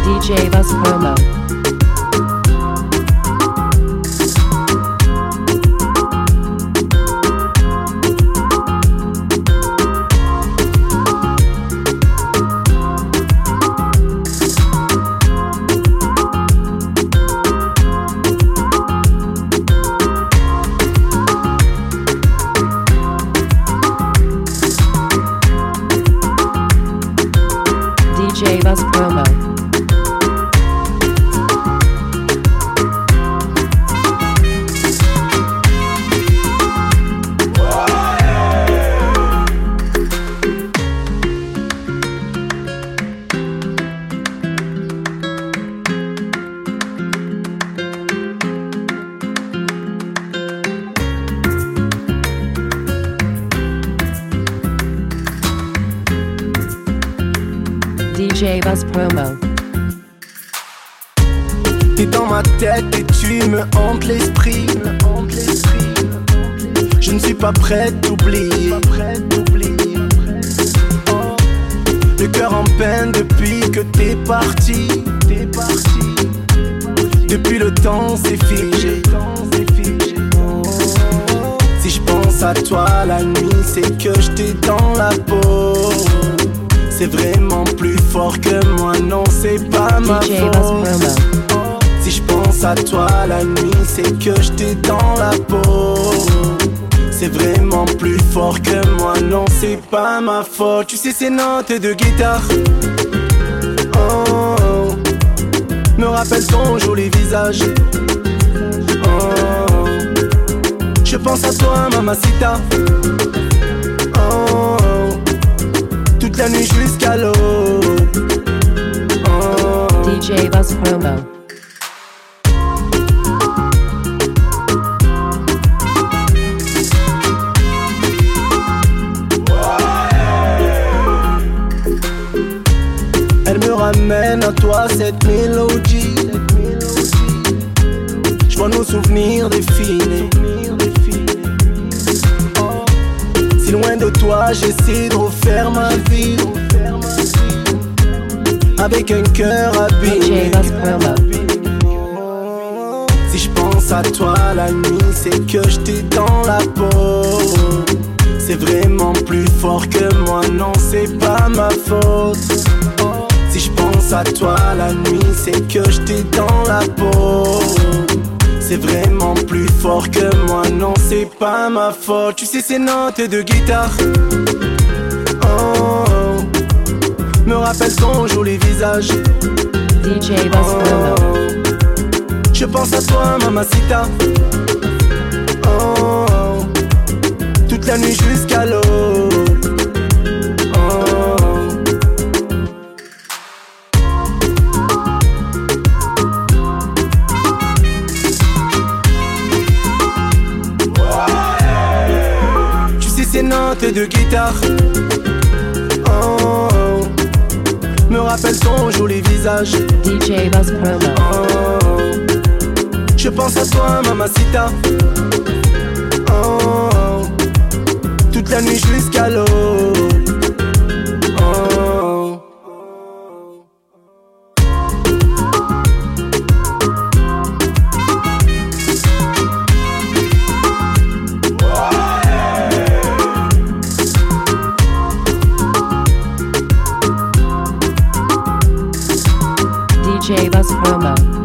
DJ Buzz Promo. DJ Buzz Promo. DJ Buzz Promo. T'es dans ma tête et tu me hantes l'esprit. Je ne suis pas prêt d'oublier. Oh. Le cœur en peine depuis que t'es parti. Depuis le temps c'est figé. Oh. Si je pense à toi la nuit, c'est que je t'ai dans la peau. C'est vraiment plus fort que moi, non c'est pas ma faute. Si je pense à toi la nuit, c'est que je t'ai dans la peau. C'est vraiment plus fort que moi, non c'est pas ma faute. Tu sais ces notes de guitare, oh, oh, me rappellent ton joli visage. Oh, je pense à toi mamacita. Oh, toute la nuit jusqu'à l'aube. Oh. DJ Buzz Promo. Elle me ramène à toi cette mélodie. Je vois nos souvenirs défiler. Si loin de toi j'essaie de refaire ma vie, avec un cœur abîmé. Si je pense à toi la nuit, c'est que je t'ai dans la peau. C'est vraiment plus fort que moi, non c'est pas ma faute. Si je pense à toi la nuit, c'est que je t'ai dans la peau. C'est vraiment plus fort que moi, non c'est pas ma faute. Tu sais ces notes de guitare, oh, oh, me rappellent ton joli visage. DJ Buzz Promo. Je pense à toi mamacita. Oh, oh, toute la nuit jusqu'à l'aube. Oh. Ces notes de guitare, oh, oh, me rappellent ton joli visage. DJ Buzz Promo. Oh, je pense à toi mamacita. Oh, oh, toute la nuit jusqu'à l'aube. Oh. DJ Buzz Promo.